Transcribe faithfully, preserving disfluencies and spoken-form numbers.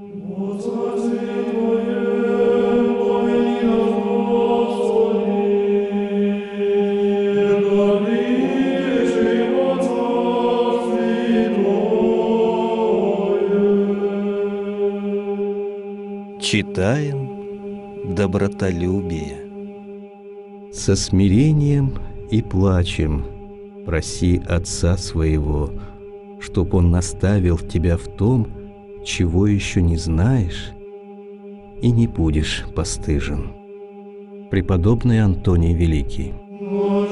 Читаем добротолюбие. Со смирением и плачем проси Отца своего, чтоб Он наставил тебя в том, чего еще не знаешь, и не будешь постыжен. Преподобный Антоний Великий.